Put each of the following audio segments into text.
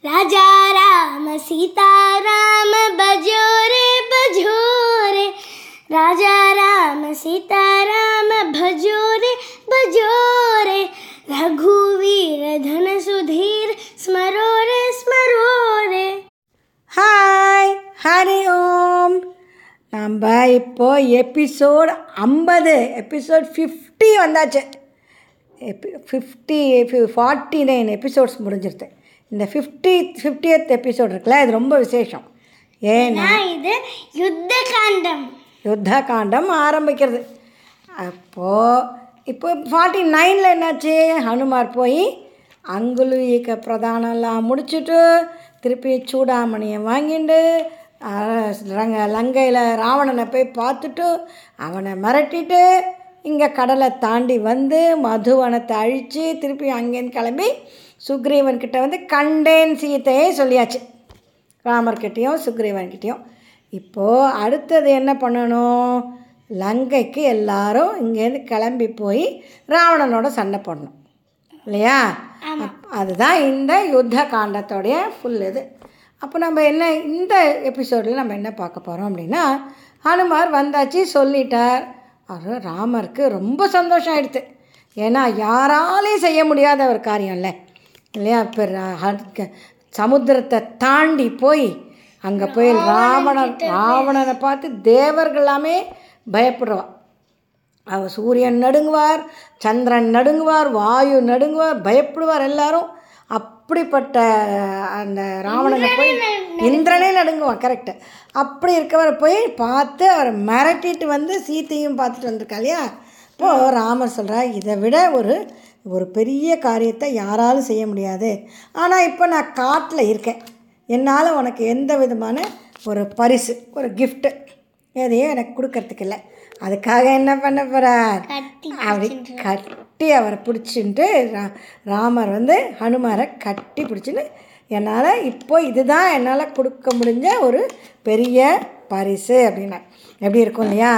राजा राम सीता राम बजो रे राजा राम सीता राम भजो रे रघुवीर धन सुधीर स्मरो रे. ஹாய், ஹரி ஓம். நம்ம இப்போ எபிசோட் 50, எபிசோட் 50 வந்தாச்சு. 49 எபிசோட்ஸ் முடிஞ்சிருது. இந்த 50th எபிசோட் இருக்குல்ல, இது ரொம்ப விசேஷம். ஏன்னா இது யுத்த காண்டம் ஆரம்பிக்கிறது. இப்போ 49ல் என்னாச்சு, ஹனுமார் போய் அங்குலீக பிரதானம்லாம் முடிச்சுட்டு திருப்பி சூடாமணியை வாங்கிட்டு லங்கையில் ராவணனை போய் பார்த்துட்டு அவனை மிரட்டிட்டு இங்கே கடலை தாண்டி வந்து மதுவனத்தை அழித்து திருப்பி அங்கேருந்து கிளம்பி சுக்ரீவன்கிட்ட வந்து கண்டேன் சீத்தையே சொல்லியாச்சு, ராமர்கிட்டையும் சுக்ரீவன்கிட்டையும். இப்போது அடுத்தது என்ன பண்ணணும், லங்கைக்கு எல்லாரும் இங்கேருந்து கிளம்பி போய் ராவணனோட சண்டை போடணும் இல்லையா? அதுதான் இந்த யுத்த காண்டத்தோடைய ஃபுல் இது. அப்போ நம்ம என்ன இந்த எபிசோடில் நம்ம என்ன பார்க்க போகிறோம் அப்படின்னா, ஹனுமார் வந்தாச்சு சொல்லிட்டார். அவர் ராமருக்கு ரொம்ப சந்தோஷம் ஆகிடுது. ஏன்னா யாராலையும் செய்ய முடியாத ஒரு காரியம் இல்லையா? இப்போ சமுத்திரத்தை தாண்டி போய் அங்கே போய் ராவணனை பார்த்து தேவர்கள் எல்லாமே பயப்படுவா. அவர் சூரியன் நடுங்குவார், சந்திரன் நடுங்குவார், வாயு நடுங்குவார், பயப்படுவார் எல்லாரும். அப்படிப்பட்ட அந்த ராவணனை போய் இந்திரனே நடுங்குவான். கரெக்டு. அப்படி இருக்கவரை போய் பார்த்து அவரை மிரட்டிட்டு வந்து சீத்தையும் பார்த்துட்டு வந்திருக்கா இல்லையா? இப்போது ராமர் சொல்கிறார், இதை விட ஒரு பெரிய காரியத்தை யாராலும் செய்ய முடியாது. ஆனால் இப்போ நான் காட்டில் இருக்கேன், என்னால் உனக்கு எந்த விதமான ஒரு பரிசு, ஒரு கிஃப்ட்டு எதையும் எனக்கு கொடுக்கறதுக்கு இல்லை. அதுக்காக என்ன பண்ண போகிறார், அப்படி கட்டி அவரை பிடிச்சின்ட்டு ராமர் வந்து ஹனுமாரை கட்டி பிடிச்சின்னு, என்னால் இப்போ இதுதான் என்னால் கொடுக்க முடிஞ்ச ஒரு பெரிய பரிசு அப்படின்னா எப்படி இருக்கும் இல்லையா?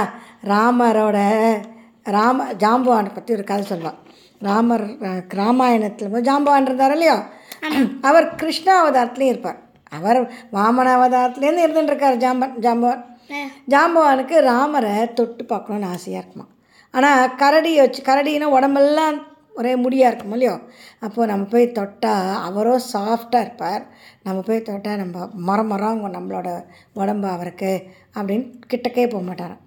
ஜாம்பவானை பற்றி ஒரு கதை சொல்லுவாள். ராமாயணத்தில் ஜாம்பவான் இருந்தார் இல்லையோ, அவர் கிருஷ்ண அவதாரத்துலேயும் இருப்பார். அவர் வாமன அவதாரத்துலேருந்து இருந்துட்டுருக்கார் ஜாம்பவான். ஜாம்பவானுக்கு ராமரை தொட்டு பார்க்கணுன்னு ஆசையாக இருக்குமா. ஆனால் கரடின்னா உடம்பெல்லாம் ஒரே முடியாக இருக்கும் இல்லையோ. அப்போது நம்ம போய் தொட்டால் அவரோ சாஃப்டாக இருப்பார். நம்ம போய் தொட்டால் நம்ம மரம் நம்மளோட உடம்பு அவருக்கு அப்படின்னு கிட்டக்கே போக மாட்டார்.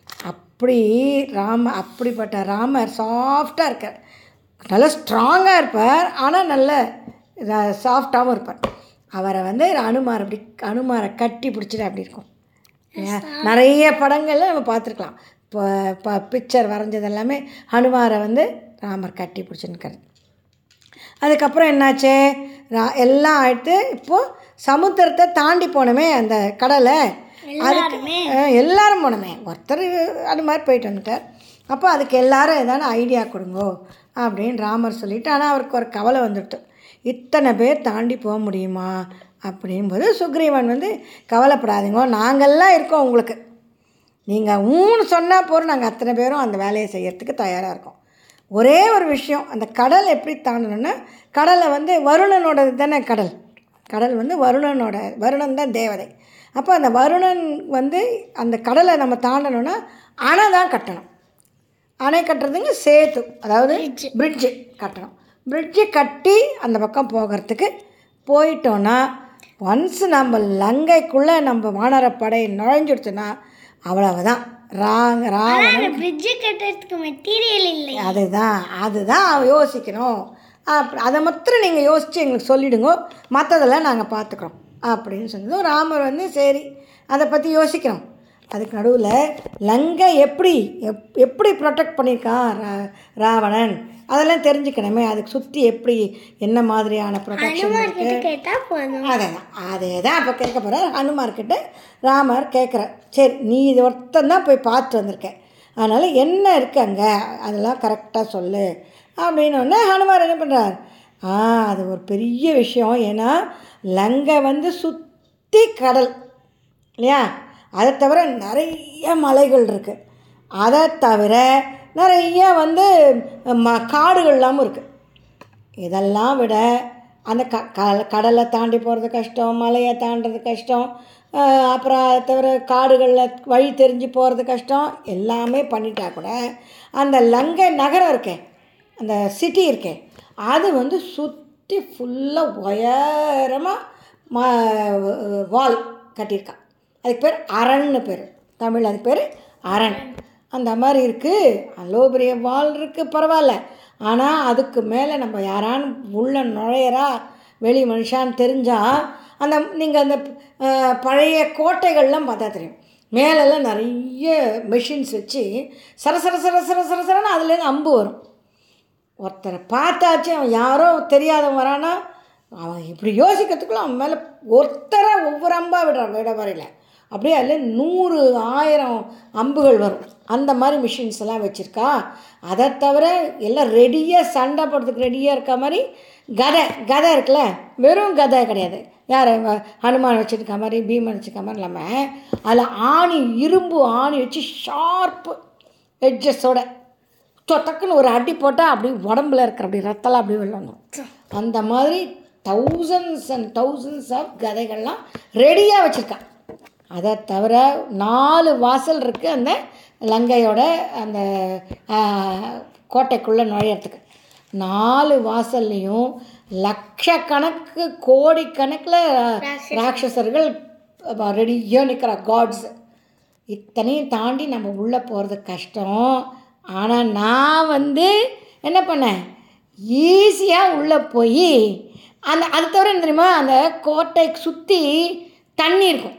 அப்படிப்பட்ட ராமர் சாஃப்டாக இருக்கார், நல்லா ஸ்ட்ராங்காக இருப்பார், ஆனால் நல்ல சாஃப்டாகவும் இருப்பார். அவரை வந்து ஹனுமாரை கட்டி பிடிச்சிட்டு அப்படி இருக்கும். நிறைய படங்களில் நம்ம பார்த்துருக்கலாம். இப்போ பிக்சர் வரைஞ்சது எல்லாமே ஹனுமாரை வந்து ராமர் கட்டி பிடிச்சிருக்காரு. அதுக்கப்புறம் என்னாச்சு, எல்லாம் ஆகிட்டு இப்போது சமுத்திரத்தை தாண்டி போனோமே அந்த கடலை, அதுக்கு எல்லாரும் போனோமே. ஒருத்தர் அது மாதிரி போயிட்டு வந்துட்டார். அப்போ அதுக்கு எல்லாரும் ஏதாவது ஐடியா கொடுங்கோ அப்படின்னு ராமர் சொல்லிவிட்டு, ஆனால் அவருக்கு ஒரு கவலை வந்துவிட்டு, இத்தனை பேர் தாண்டி போக முடியுமா அப்படிங்கும்போது சுக்ரீவன் வந்து கவலைப்படாதீங்க, நாங்கள்லாம் இருக்கோம் உங்களுக்கு, நீங்கள் ஊன்னு சொன்னால் போகிறோம், நாங்கள் அத்தனை பேரும் அந்த வேலையை செய்கிறதுக்கு தயாராக இருக்கோம். ஒரே ஒரு விஷயம், அந்த கடல் எப்படி தாண்டணுன்னா, கடலை வந்து வருணனோடது தானே கடல் வந்து வருணன் தான் தேவதை. அப்போ அந்த வருணன் வந்து அந்த கடலை நம்ம தாண்டணுன்னா அணை தான் கட்டணும். அணை கட்டுறதுங்க சேத்து, அதாவது பிரிட்ஜு கட்டணும். பிரிட்ஜு கட்டி அந்த பக்கம் போகிறதுக்கு போயிட்டோன்னா, ஒன்ஸ் நம்ம லங்கைக்குள்ளே நம்ம வானரப்படை நுழைஞ்சிடுச்சுன்னா அவ்வளவுதான். பிரிட்ஜு கட்டுறதுக்கு மெட்டீரியல் இல்லை. அதுதான் யோசிக்கணும். அதை மாத்திரம் நீங்கள் யோசித்து எங்களுக்கு சொல்லிவிடுங்க, மற்றதெல்லாம் நாங்கள் பார்த்துக்குறோம் அப்படின்னு சொன்னதும் ராமர் வந்து சரி அதை பற்றி யோசிக்கிறோம். அதுக்கு நடுவில் லங்கை எப்படி ப்ரொடெக்ட் பண்ணியிருக்கான் ராவணன், அதெல்லாம் தெரிஞ்சுக்கணுமே. அதுக்கு சுற்றி எப்படி என்ன மாதிரியான ப்ரொடெக்ஷன் இருக்குது, அதே தான் இப்போ கேட்க போகிற ஹனுமார்கிட்ட ராமர் கேட்குறார். சரி, நீ இது ஒருத்தந்தான் போய் பார்த்து வந்திருக்கேன், அதனால் என்ன இருக்குது அங்கே அதெல்லாம் கரெக்டாக சொல்லு அப்படின்னோடனே ஹனுமார் என்ன பண்ணுறார், அது ஒரு பெரிய விஷயம். ஏன்னா லங்கை வந்து சுற்றி கடல் இல்லையா, அதை தவிர நிறைய மலைகள் இருக்குது, அதை தவிர நிறைய வந்து காடுகள்லாமும் இருக்குது. இதெல்லாம் விட அந்த கடலை தாண்டி போகிறது கஷ்டம், மலையை தாண்டுறது கஷ்டம், அப்புறம் அதை தவிர காடுகளில் வழி தெரிஞ்சு போகிறது கஷ்டம். எல்லாமே பண்ணிட்டா கூட அந்த லங்கை நகரம் இருக்கே, அந்த சிட்டி இருக்கே, அது வந்து சுற்றி ஃபுல்லாக உயரமாக வால் கட்டியிருக்கான். அதுக்கு பேர் அரண்னு பேர், தமிழ் அதுக்கு பேர் அரண். அந்த மாதிரி இருக்குது, அவ்வளோ பெரிய வால் இருக்குது, பரவாயில்ல. ஆனால் அதுக்கு மேலே நம்ம யாரான்னு உள்ள நுழையிறா வெளி மனுஷான்னு தெரிஞ்சால், அந்த நீங்கள் அந்த பழைய கோட்டைகள்லாம் பார்த்தா தெரியும், மேலெல்லாம் நிறைய மெஷின்ஸ் வச்சு சரன்னு அதுலேருந்து அம்பு வரும். ஒருத்தரை பார்த்தாச்சு அவன் யாரோ தெரியாதவன் வரானா, அவன் இப்படி யோசிக்கிறதுக்குள்ள அவன் மேலே ஒருத்தரை ஒவ்வொரு அம்பாக விட வரையில அப்படியே அதில் 100,000 அம்புகள் வரும். அந்த மாதிரி மிஷின்ஸ் எல்லாம் வச்சுருக்கா. அதை தவிர எல்லாம் ரெடியாக சண்டை போடுறதுக்கு ரெடியாக இருக்க மாதிரி கதை இருக்குல்ல, வெறும் கதை கிடையாது, யார் ஹனுமான் வச்சுருக்க மாதிரி பீமன் வச்சுருக்க மாதிரி இல்லாமல் அதில் இரும்பு ஆணி வச்சு ஷார்ப்பு எட்ஜஸோட டக்குன்னு ஒரு அடி போட்டால் அப்படி உடம்புல இருக்கிற அப்படி ரத்தலாம் அப்படி விழணும். அந்த மாதிரி தௌசண்ட்ஸ் அண்ட் தௌசண்ட்ஸ் ஆஃப் கதைகள்லாம் ரெடியாக வச்சுருக்கான். அதை தவிர 4 வாசல் இருக்குது அந்த லங்கையோட அந்த கோட்டைக்குள்ளே நுழையிறதுக்கு. 4 வாசல்லையும் லட்சக்கணக்கு கோடிக்கணக்கில் ராட்சசர்கள் ரெடியாக நிற்கிற காட்ஸ். இத்தனையும் தாண்டி நம்ம உள்ளே போகிறது கஷ்டம். ஆனால் நான் வந்து என்ன பண்ணேன், ஈஸியாக உள்ளே போய் அது தவிர என்ன தெரியுமா, அந்த கோட்டைக்கு சுற்றி தண்ணி இருக்கும்,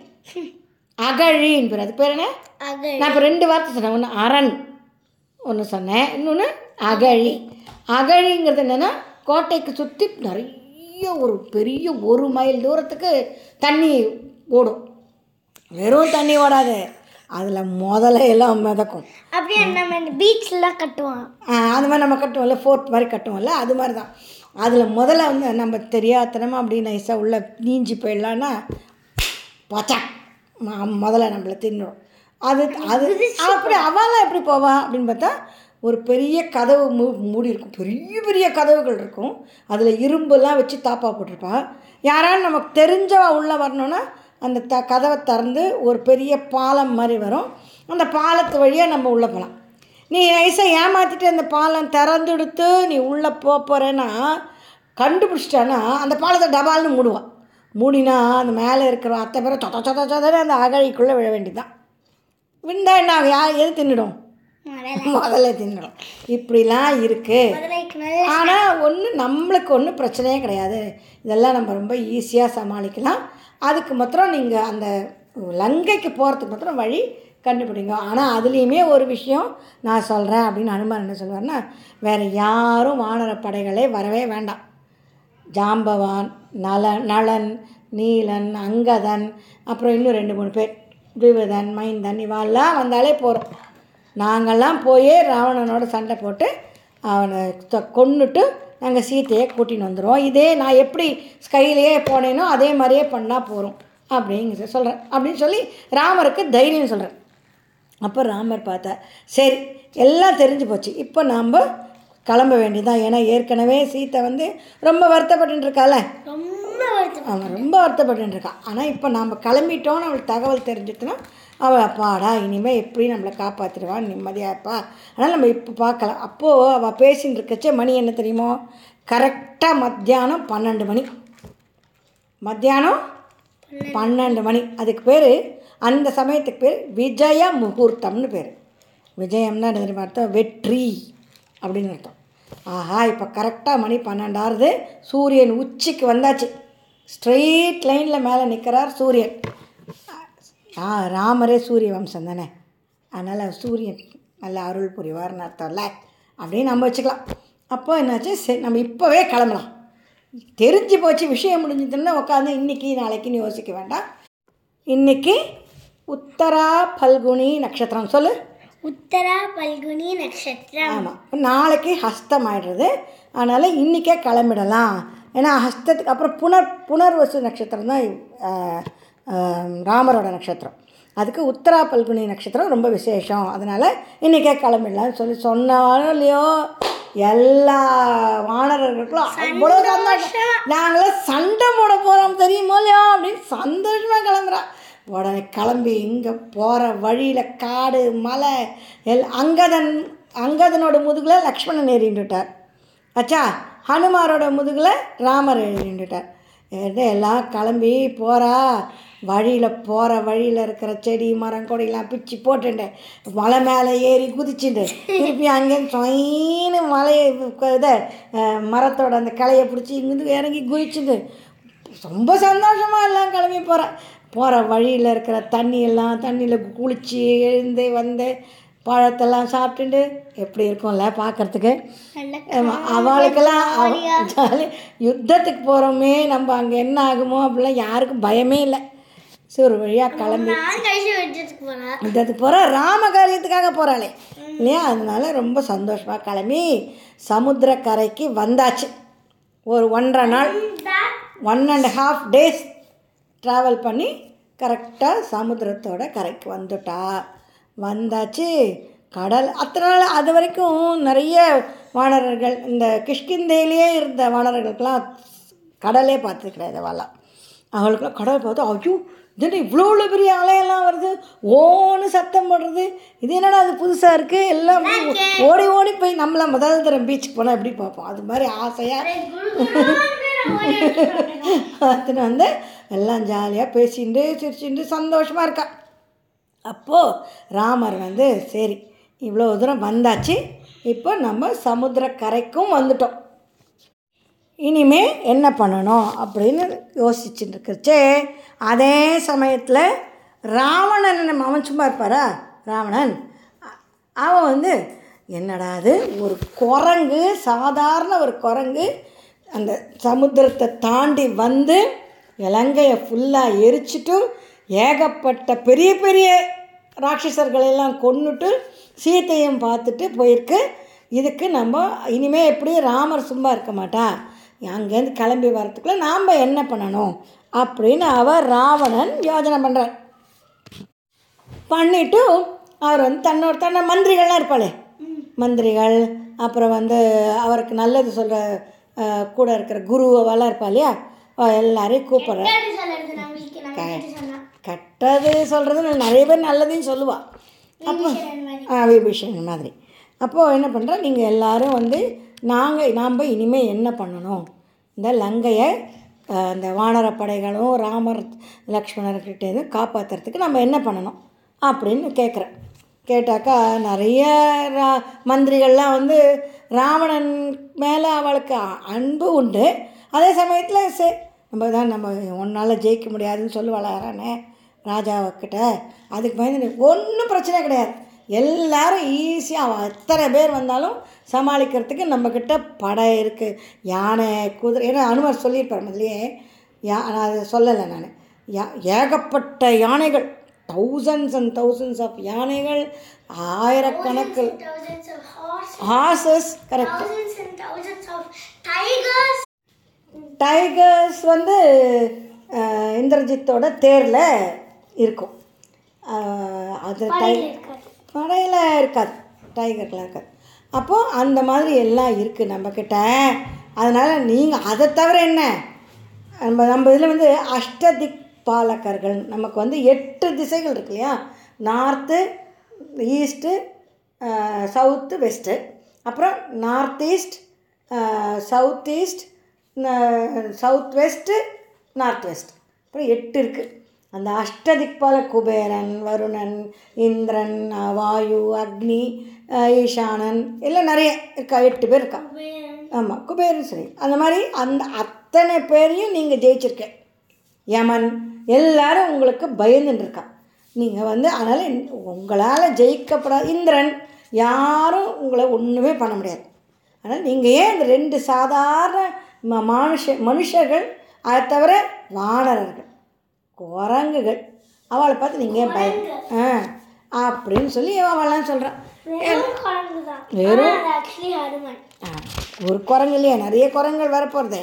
அகழின்னு பேர். அது பேர் என்ன, நான் இப்போ 2 வார்த்தை சொன்னேன், ஒன்று அரண் ஒன்று சொன்னேன், இன்னொன்று அகழி. அகழிங்கிறது என்னென்னா கோட்டைக்கு சுற்றி நிறைய ஒரு பெரிய 1 மைல் தூரத்துக்கு தண்ணி ஓடும். வெறும் தண்ணி ஓடாது, அதில் முதல்ல எல்லாம் மிதக்கும். அப்படியே நம்ம இந்த பீச்லாம் கட்டுவோம், அது மாதிரி நம்ம கட்டுவோம்ல, ஃபோர்ட் மாதிரி கட்டுவோம்ல, அது மாதிரி தான். அதில் முதல்ல வந்து நம்ம தெரியாதனமாக அப்படி நைஸாக உள்ளே நீஞ்சி போயிடலான்னா பச்சா முதல்ல நம்மளை தின்னுடும். அது அப்படி அவெல்லாம் எப்படி போவா அப்படின்னு பார்த்தா, ஒரு பெரிய கதவு மூடி இருக்கும், பெரிய பெரிய கதவுகள் இருக்கும், அதில் இரும்பெல்லாம் வச்சு தாப்பா போட்டிருப்பான். யாராலும் நமக்கு தெரிஞ்சவா உள்ளே வரணுன்னா அந்த கதவை திறந்து ஒரு பெரிய பாலம் மாதிரி வரும், அந்த பாலத்து வழியாக நம்ம உள்ளே போகலாம். நீ நைஸாக ஏமாற்றிட்டு அந்த பாலம் திறந்துடுத்து நீ உள்ளே போகிறேன்னா கண்டுபிடிச்சிட்டான்னா அந்த பாலத்தை டபால்னு மூடுவான். மூடினா அந்த மேலே இருக்கிற அத்தை பேரை சொத அந்த அகழிக்குள்ளே விழ வேண்டியதுதான். விண்டா என்ன எது தின்னுடும், முதல்ல தின்னுடும். இப்படிலாம் இருக்குது. ஆனால் நம்மளுக்கு ஒன்றும் பிரச்சனையே கிடையாது, இதெல்லாம் நம்ம ரொம்ப ஈஸியாக சமாளிக்கலாம். அதுக்கு மாத்திரம் நீங்கள் அந்த லங்கைக்கு போகிறதுக்கு மாத்திரம் வழி கண்டுபிடிங்க. ஆனால் அதுலேயுமே ஒரு விஷயம் நான் சொல்கிறேன் அப்படின்னு ஹனுமான் என்ன சொல்லுவார்னா, வேறு யாரும் வானர படைகளே வரவே வேண்டாம். ஜாம்பவான், நளன், நீலன், அங்கதன், அப்புறம் இன்னும் 2-3 பேர், விவிதன், மைந்தன், இவாளெல்லாம் வந்தாலே போகிறோம். நாங்கள்லாம் போயே ராவணனோட சண்டை போட்டு அவனை கொன்னுட்டு நாங்கள் சீத்தையை கூட்டின்னு வந்துடுவோம். இதே நான் எப்படி ஸ்கையிலேயே போனேனோ அதே மாதிரியே பண்ணால் போகிறோம் அப்படிங்கிற சொல்கிறேன் அப்படின்னு சொல்லி ராமருக்கு தைரியம் சொல்கிறேன். அப்போ ராமர் பார்த்தா சரி எல்லாம் தெரிஞ்சு போச்சு, இப்போ நாம் கிளம்ப வேண்டியதான். ஏன்னா ஏற்கனவே சீத்தை வந்து ரொம்ப வருத்தப்பட்டுருக்கால, அவன் ரொம்ப வருத்தப்பட்டுருக்கான். ஆனால் இப்போ நாம் கிளம்பிட்டோன்னு அவளுக்கு தகவல் தெரிஞ்சிட்டுனா அவள் அப்பாடா இனிமேல் எப்படி நம்மளை காப்பாற்றிடுவான், நிம்மதியாக இருப்பா. அதனால் நம்ம இப்போ பார்க்கலாம். அப்போது அவள் பேசின்னு இருக்கச்சே மணி என்ன தெரியுமோ, கரெக்டாக மத்தியானம் 12 மணி. மத்தியானம் 12 மணி. அதுக்கு பேர், அந்த சமயத்துக்கு பேர் விஜய முகூர்த்தம்னு பேர். விஜயம்னா என்ன தெரியுமா அர்த்தம், வெற்றி அப்படின்னு அர்த்தம். ஆஹா இப்போ கரெக்டாக மணி 12 ஆகுது, சூரியன் உச்சிக்கு வந்தாச்சு, ஸ்ட்ரெயிட் லைனில் மேலே நிற்கிறார் சூரியன். ராமரே சூரிய வம்சம் தானே, அதனால் சூரியன் நல்ல அருள் புரிவார்னு அர்த்தம்ல அப்படின்னு நம்ம வச்சுக்கலாம். அப்போ என்னாச்சு, சரி நம்ம இப்போவே கிளம்பலாம், தெரிஞ்சு போச்சு விஷயம் முடிஞ்சதுன்னா உட்காந்து இன்றைக்கி நாளைக்குன்னு யோசிக்க வேண்டாம். இன்றைக்கி உத்தரா பல்குனி நட்சத்திரம், சொல்லு. உத்தரா பல்குனி நட்சத்திரம். ஆமாம், நாளைக்கு ஹஸ்தம் ஆகிடுறது, அதனால் இன்றைக்கே கிளம்பிடலாம். ஏன்னா ஹஸ்தத்துக்கு அப்புறம் புனர்வசு நட்சத்திரம் தான் ராமரோட நட்சத்திரம். அதுக்கு உத்தரா பல்குனி நட்சத்திரம் ரொம்ப விசேஷம், அதனால் இன்றைக்கே கிளம்பிடலான்னு சொல்லி சொன்னாலும் இல்லையோ எல்லா வானரர்களுக்கும் அவ்வளோ சந்தோஷம். நாங்களாம் சண்டை போட போகிறோம் தெரியுமோ இல்லையோ அப்படின்னு சந்தோஷமாக கிளம்புறா. உடனே கிளம்பி இங்கே போகிற வழியில் காடு மலை அங்கதனோட முதுகில் லக்ஷ்மணன் ஏறிண்டுட்டார். ஆச்சா, ஹனுமாரோட முதுகில் ராமர் ஏறிண்டுட்டார். எல்லாம் கிளம்பி போகிறா. போகிற வழியில் இருக்கிற செடி மரம் கொடியெல்லாம் பிச்சு போட்டுட்டேன், மலை மேலே ஏறி குதிச்சுட்டு திருப்பி அங்கேருந்து சொயின்னு மலையை இதை மரத்தோட அந்த கிளையை பிடிச்சி இங்கேருந்து இறங்கி குதிச்சுட்டு ரொம்ப சந்தோஷமாக எல்லாம் கிளம்பி போகிற வழியில் இருக்கிற தண்ணியில் குளித்து எழுந்து வந்து பழத்தெல்லாம் சாப்பிட்டுட்டு எப்படி இருக்கும்ல பார்க்குறதுக்கு. அவளுக்கெல்லாம் ஜாலி. யுத்தத்துக்கு போகிறோமே, நம்ம அங்கே என்ன ஆகுமோ அப்படிலாம் யாருக்கும் பயமே இல்லை. சரி, ஒரு வழியாக கிளம்பி யுத்தத்துக்கு போகிற ராம காரியத்துக்காக போகிறாளே இல்லையா, அதனால ரொம்ப சந்தோஷமாக கிளம்பி சமுத்திரக்கரைக்கு வந்தாச்சு. ஒரு 1.5 நாள் 1.5 days ட்ராவல் பண்ணி கரெக்டாக சமுத்திரத்தோட கரைக்கு வந்தாச்சு. கடல் அத்தனை நாள் அது வரைக்கும் நிறைய வானரர்கள், இந்த கிஷ்கிந்தையிலே இருந்த வானரர்களுக்கெல்லாம் கடலே பார்த்து கிடையாது. அவளுக்குலாம் கடல் பார்த்து ஐயோ இது இவ்வளோ பெரிய அலையெல்லாம் வருது, ஓன்னு சத்தம் போடுறது, இது என்னடா அது புதுசாக இருக்குது, எல்லாம் ஓடி போய் நம்மளை முதல் தரம் பீச்சுக்கு போனால் எப்படி பார்ப்போம், அது மாதிரி ஆசையாக பார்த்துட்டு வந்து எல்லாம் ஜாலியாக பேசிட்டு சிரிச்சுட்டு சந்தோஷமாக இருக்கா. அப்போது ராமர் சரி இவ்வளோ தூரம் வந்தாச்சு, இப்போ நம்ம சமுத்திரக்கரைக்கும் வந்துட்டோம், இனிமே என்ன பண்ணணும் அப்படின்னு யோசிச்சுட்டு இருக்கிறச்சே அதே சமயத்தில் ராவணன் அவன் சும்மா இருப்பாரா, ராவணன் அவன் என்னடா அது ஒரு குரங்கு, சாதாரண ஒரு குரங்கு அந்த சமுத்திரத்தை தாண்டி வந்து இலங்கையை ஃபுல்லாக எரிச்சிட்டு ஏகப்பட்ட பெரிய பெரிய ராட்சசர்களெல்லாம் கொன்னுட்டு சீத்தையும் பார்த்துட்டு போயிருக்கு. இதுக்கு நம்ம இனிமேல் எப்படி ராமர் சும்மா இருக்க மாட்டா, அங்கேருந்து கிளம்பி வரத்துக்குள்ளே நாம் என்ன பண்ணணும் அப்படின்னு ராவணன் யோஜனை பண்ணுறார். பண்ணிவிட்டு அவர் தன்னை மந்திரிகள்லாம் இருப்பாளே, மந்திரிகள், அப்புறம் அவருக்கு நல்லது சொல்கிற கூட இருக்கிற குருவெல்லாம் இருப்பா இல்லையா, எல்லாரையும் கூப்பிட்றார். கெட்டது சொல்கிறது நிறைய பேர் நல்லதையும் சொல்லுவாள். அப்போ விபீஷணன் மாதிரி. அப்போது என்ன பண்ணுறா, நீங்கள் எல்லோரும் நாம் இனிமேல் என்ன பண்ணணும், இந்த லங்கையை இந்த வானரப்படைகளும் ராமர் லக்ஷ்மணர்கிட்டேருந்து காப்பாற்றுறதுக்கு நம்ம என்ன பண்ணணும் அப்படின்னு கேட்டாக்கா நிறைய மந்திரிகள்லாம் ராவணன் மேலே அவளுக்கு அன்பு உண்டு, அதே சமயத்தில் நம்ம ஒன்றால் ஜெயிக்க முடியாதுன்னு சொல்லுவாளாரானே ராஜாவுக்கிட்ட, அதுக்கு பயந்து ஒன்றும் பிரச்சனை கிடையாது, எல்லோரும் ஈஸியாக எத்தனை பேர் வந்தாலும் சமாளிக்கிறதுக்கு நம்மக்கிட்ட படை இருக்குது, யானை குதிரை. ஏன்னா அனுமர் சொல்லியிருப்பார் முதலையே, நான் அதை சொல்லலை நான், ஏகப்பட்ட யானைகள், thousands and thousands of யானைகள், ஆயிரக்கணக்கில் ஹார்சஸ், கரெக்ட், டைகர்ஸ் இந்திரஜித்தோட தேரில் இருக்கும், அது படையில் இருக்காது, டைகர்லாம் இருக்காது. அப்போது அந்த மாதிரி எல்லாம் இருக்குது நம்மக்கிட்ட. அதனால் நீங்கள் அதை தவிர என்ன, நம்ம இதில் அஷ்டதிக் பாலகர்கள், நமக்கு 8 திசைகள் இருக்கு இல்லையா, நார்த்து, ஈஸ்ட்டு, சவுத்து, வெஸ்ட்டு, அப்புறம் north east, south east, south west, north west, அப்புறம் 8 இருக்குது. அந்த அஷ்டதிக்பால குபேரன், வருணன், இந்திரன், வாயு, அக்னி, ஈசானன் எல்லாம் நிறைய இருக்கா, 8 பேர் இருக்கா. ஆமாம், குபேரன் சரி. அந்த மாதிரி அந்த அத்தனை பேரையும் நீங்கள் ஜெயிச்சிருக்க. யமன் எல்லாரும் உங்களுக்கு பயந்துட்டுருக்கா. நீங்கள் அதனால் உங்களால் ஜெயிக்கப்படாத இந்திரன் யாரும் உங்களை ஒன்றுமே பண்ண முடியாது. ஆனால் நீங்கள் ஏன் இந்த 2 சாதாரண மனுஷர்கள், அதை தவிர வானரர்கள், குரங்குகள், அவளை பார்த்து நீங்கள் ஏன் பயம் அப்படின்னு சொல்லி அவளாம் சொல்கிறான். வெறும் ஒரு குரங்கு இல்லையா, நிறைய குரங்குகள் வரப்போகிறது.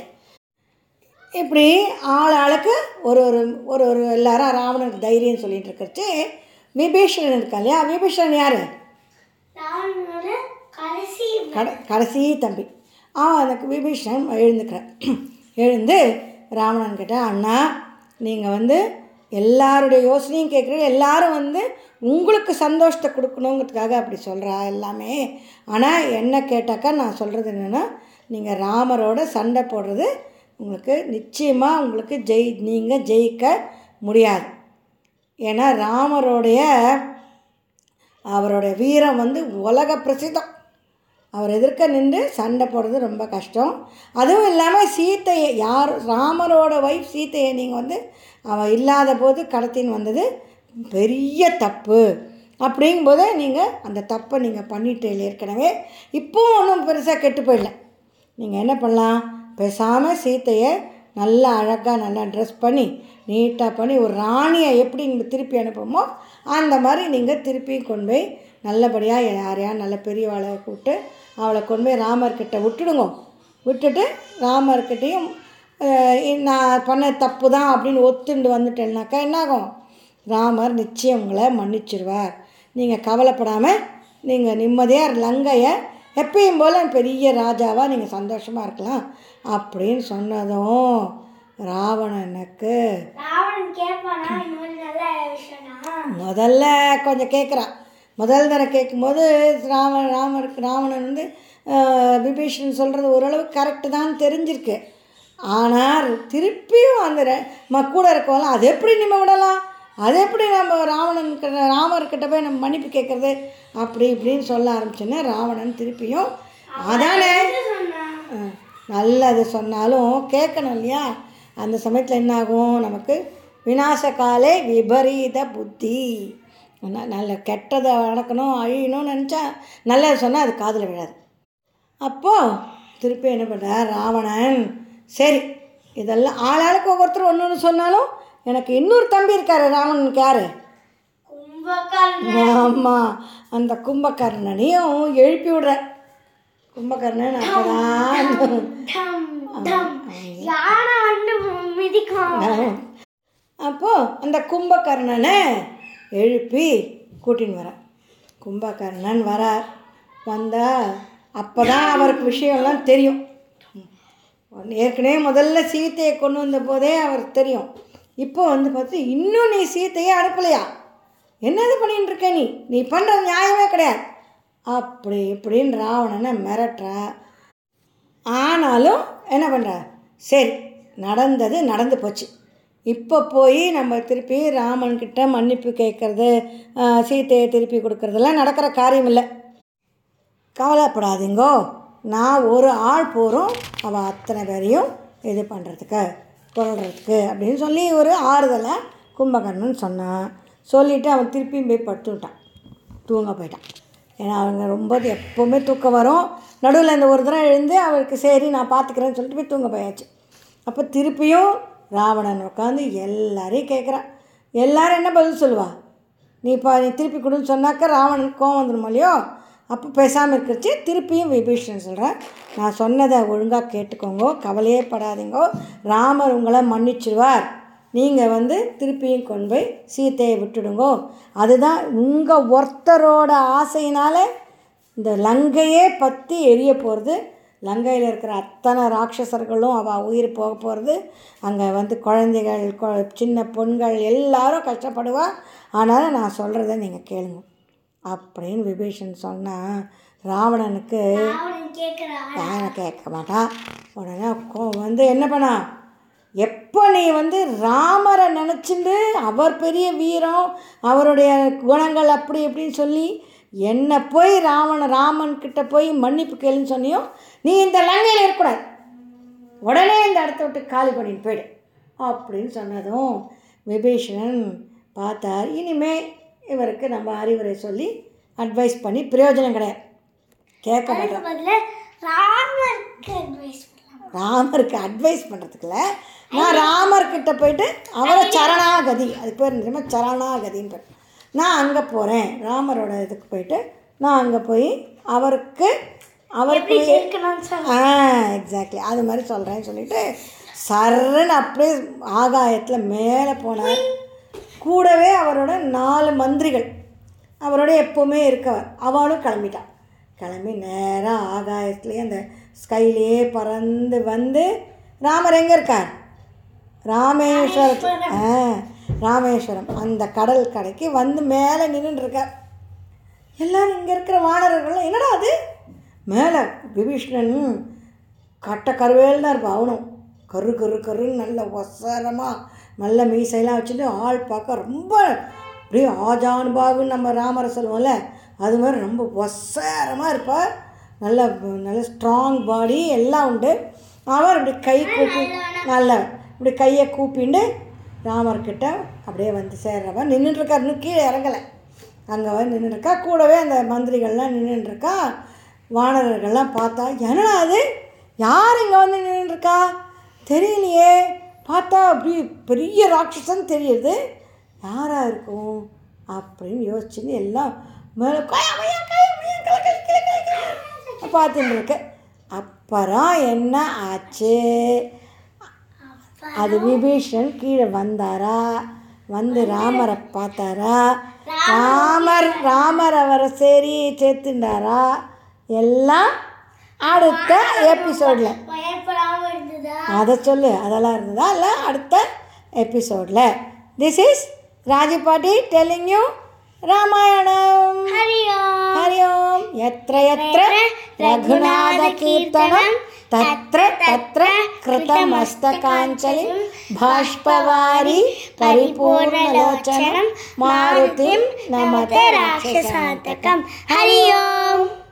இப்படி ஆளுக்கு ஒரு ஒரு ஒரு ஒரு எல்லாரும் ராவணனுக்கு தைரியம் சொல்லிகிட்டு இருக்கிறச்சு விபீஷணன் இருக்கா இல்லையா, விபீஷணன் யார்? ராவணனோட கடைசி கடைசி தம்பி. எனக்கு விபீஷணன் எழுந்துக்கிறார். எழுந்து ராவணன் கிட்ட, அண்ணா நீங்கள் வந்து எல்லாருடைய யோசனையும் கேட்குறீங்க, எல்லாரும் வந்து உங்களுக்கு சந்தோஷத்தை கொடுக்கணுங்கிறதுக்காக அப்படி சொல்கிறா எல்லாமே. ஆனால் என்ன கேட்டாக்கா நான் சொல்கிறது என்னென்னா, நீங்கள் ராமரோட சண்டை போடுறது உங்களுக்கு நிச்சயமாக உங்களுக்கு நீங்கள் ஜெயிக்க முடியாது. ஏன்னா அவருடைய வீரம் வந்து உலக பிரசித்தம். அவர் எதிர்க்க நின்று சண்டை போடுறது ரொம்ப கஷ்டம். அதுவும் இல்லாமல் சீத்தையை ராமரோட ஒய்ஃப் சீத்தையை நீங்கள் வந்து அவள் இல்லாத போது கடத்தின்னு வந்தது பெரிய தப்பு. அப்படிங்கும்போது நீங்கள் அந்த தப்பை நீங்கள் பண்ணிட்டீங்க ஏற்கனவே. இப்போவும் ஒன்றும் பெருசாக கெட்டு போயிடல. நீங்கள் என்ன பண்ணலாம், பேசாமல் சீத்தையை நல்லா அழகாக நல்லா ட்ரெஸ் பண்ணி நீட்டாக பண்ணி ஒரு ராணியை எப்படி நீங்கள் திருப்பி அனுப்புமோ அந்த மாதிரி நீங்கள் திருப்பி கொண்டு போய் நல்லபடியாக யாரையா நல்ல பெரியவாளை கூப்பிட்டு அவளை கொண்டு போய் ராமர்கிட்ட விட்டுடுங்க. விட்டுட்டு ராமர்கிட்டையும் நான் பண்ண தப்பு தான் அப்படின்னு ஒத்துண்டு வந்துட்டேன்னாக்கா என்னாகும், ராமர் நிச்சயம் உங்களை மன்னிச்சிடுவார். நீங்கள் கவலைப்படாமல் நீங்கள் நிம்மதியாக லங்கையை எப்பயும் போல் பெரிய ராஜாவாக நீங்கள் சந்தோஷமாக இருக்கலாம் அப்படின்னு சொன்னதும் ராவணனுக்கு முதல்ல கொஞ்சம் கேட்குறான். முதல் தடவை கேட்கும்போது ராவணன் வந்து விபீஷணன் சொல்கிறது ஓரளவுக்கு கரெக்டு தான் தெரிஞ்சிருக்கு. ஆனால் திருப்பியும் அந்த கூட இருக்கவங்களாம் அது எப்படி நம்ம விடலாம், அது எப்படி நம்ம ராமர்கிட்ட போய் நம்ம மன்னிப்பு கேட்குறது அப்படி இப்படின்னு சொல்ல ஆரம்பிச்சோன்னே ராவணன் திருப்பியும் அதானே நல்லது சொன்னாலும் கேட்கணும் இல்லையா. அந்த சமயத்தில் என்னாகும், நமக்கு விநாசகாலே விபரீத புத்தி. நல்ல கெட்டதை நடக்கணும் அழியணும்னு நினச்சா நல்லது சொன்னால் அது காதில் விழாது. அப்போது திருப்பி என்ன பண்ணுறார் ராவணன், சரி இதெல்லாம் ஆளாளுக்கு ஒவ்வொருத்தரும் ஒன்று ஒன்று சொன்னாலும் எனக்கு இன்னொரு தம்பி இருக்கார் ராவணனுக்கு. யார்? ஆமாம், அந்த கும்பகர்ணனையும் எழுப்பி விடுற. கும்பகர்ணன் அப்போது அந்த கும்பகர்ணனை எழுப்பி கூட்டின்னு வர. கும்பகர்ணன் வந்தால் அப்போ தான் அவருக்கு விஷயம்லாம் தெரியும். ஏற்கனவே முதல்ல சீத்தையை கொண்டு வந்த போதே அவருக்கு தெரியும். இப்போ வந்து பார்த்து இன்னும் நீ சீத்தையே அனுப்பலையா, என்னது பண்ணின்னு இருக்க, நீ பண்ணுற நியாயமே கிடையாது அப்படி இப்படின்னு ராவணனை மிரட்டுற. ஆனாலும் என்ன பண்ணுற, சரி நடந்தது நடந்து போச்சு, இப்போ போய் நம்ம திருப்பி ராமன்கிட்ட மன்னிப்பு கேட்குறது சீத்தையை திருப்பி கொடுக்குறதெல்லாம் நடக்கிற காரியம் இல்லை. கவலைப்படாதீங்கோ, நான் ஒரு ஆள் போகிறோம் அவள் அத்தனை பேரையும் இது பண்ணுறதுக்கு கொள்றதுக்கு அப்படின்னு சொல்லி ஒரு ஆறுதலாக கும்பகர்ணன் சொன்னான். சொல்லிவிட்டு அவன் திருப்பியும் போய் படுத்துட்டான், தூங்க போயிட்டான். ஏன்னா அவங்க ரொம்ப எப்போவுமே தூக்கம் வரும். நடுவில் இந்த ஒரு தடவை எழுந்து அவருக்கு சரி நான் பார்த்துக்கிறேன்னு சொல்லிட்டு போய் தூங்க போயாச்சு. அப்போ திருப்பியும் ராவணன் உட்காந்து எல்லாரையும் கேட்குறான். எல்லோரும் என்ன பதில் சொல்லுவா, நீ திருப்பி கொடுன்னு சொன்னாக்க ராவணனுக்கு கோவம் வந்துடும் இல்லையோ. அப்போ பேசாமல் இருக்கிறச்சு திருப்பியும் விபீஷணன் சொல்கிறேன், நான் சொன்னதை ஒழுங்காக கேட்டுக்கோங்க, கவலையே படாதீங்கோ, ராமர் உங்களை மன்னிச்சிடுவார். நீங்கள் வந்து திருப்பியும் கொண்டு போய் சீத்தையை விட்டுடுங்கோ. அதுதான் உங்கள் ஒருத்தரோட ஆசையினால் இந்த லங்கையே பற்றி எரிய போகிறது. லங்கையில் இருக்கிற அத்தனை ராட்சசர்களும் அவள் உயிர் போக போகிறது. அங்கே வந்து குழந்தைகள் சின்ன பொண்கள் எல்லாரும் கஷ்டப்படுவா. ஆனாலும் நான் சொல்கிறத நீங்கள் கேளுங்க அப்படின்னு விபீஷன் சொன்னால் ராவணனுக்கு கேட்க மாட்டான். உடனே வந்து என்ன பண்ணா, எப்போ நீ வந்து ராமரை நினச்சிட்டு அவர் பெரிய வீரம் அவருடைய குணங்கள் அப்படி இப்படின்னு சொல்லி என்னை போய் ராமன்கிட்ட போய் மன்னிப்பு கேளுன்னு சொன்னியோ, நீ இந்த லங்கையில் இருக்கக்கூடாது, உடனே இந்த இடத்த விட்டு காலி பண்ணிட்டு போயிடு அப்படின்னு சொன்னதும் விபீஷணன் பார்த்தார். இனிமேல் இவருக்கு நம்ம அறிவுரை சொல்லி அட்வைஸ் பண்ணி பிரயோஜனம் கிடையாது, கேட்க மாட்டோம். ராமருக்கு அட்வைஸ் பண்ணுறதுக்குள்ள நான் ராமர்கிட்ட போயிட்டு அவரை சரணாகதி, அது பேர் தெரியுமா, சரணாகதின்னு பேர். நான் அங்கே போகிறேன், ராமரோட இதுக்கு போயிட்டு நான் அங்கே போய் அவருக்கு எக்ஸாக்ட்லி அது மாதிரி சொல்கிறேன்னு சொல்லிட்டு சர்ன்னு அப்படியே ஆகாயத்தில் மேலே போனார். கூடவே அவரோட 4 மந்திரிகள் அவரோட எப்போவுமே இருக்கவர். அவளும் கிளம்பிட்டான். கிளம்பி நேராக ஆகாயத்துலேயே அந்த ஸ்கைலேயே பறந்து வந்து ராமர் எங்கே இருக்கார்? ராமேஸ்வரம் அந்த கடல் கடைக்கு வந்து மேலே நின்றுட்டுருக்கார். எல்லோரும் இங்கே இருக்கிற வானரர்கள்லாம் என்னடா அது மேலே விபீஷ்ணன் கட்ட கருவேல் தான் இருப்பான். அவனும் கரு கரு கருன்னு நல்ல ஒசரமாக நல்ல மீசையெல்லாம் வச்சுட்டு ஆள் பார்க்க ரொம்ப அப்படியே ஆஜானுபாகுன்னு நம்ம ராமரை சொல்லுவோம்ல, அது மாதிரி ரொம்ப ஒசரமாக இருப்பார். நல்ல நல்ல ஸ்ட்ராங் பாடி எல்லாம் உண்டு. அவர் இப்படி கை கூப்பி இப்படி கையை கூப்பிண்டு ராமர்கிட்ட அப்படியே வந்து சேர்றவன் நின்றுட்டுருக்கார். இன்னும் கீழே இறங்கலை. அங்கே வந்து நின்றுட்டுருக்கா. கூடவே அந்த மந்திரிகள்லாம் நின்றுட்டுருக்கா. வானரர்கள்லாம் பார்த்தா என்னடா அது யார் இங்கே வந்து நின்றுட்டுருக்கா தெரியலையே. பார்த்தா அப்படி பெரிய ராட்சசன் தெரியுது. யாராக இருக்கும் அப்படின்னு யோசிச்சுன்னு எல்லாம் மேலே பார்த்துட்டு இருக்கு. அப்புறம் என்ன ஆச்சு? அது விபீஷன் கீழே வந்தாரா, வந்து ராமரை பார்த்தாரா, ராமர் அவரை சரி சேர்த்துண்டாரா, எல்லாம் அடுத்த எபிசோடில். அதை சொல்லு, அதெல்லாம் இருந்ததா இல்லை அடுத்த எபிசோடில். This is Rajapatti telling you Ramayanam. Hari Om. யத்ர யத்ர ரகுநாத கீர்த்தனம் தத்ர தத்ர கிருதமஸ்தகாஞ்சலிம் பாஷ்பவாரி பரிபூர்ணலோச்சனம் மாருதிம் நமத ராட்சசாந்தகம். ஹரி ஓம்.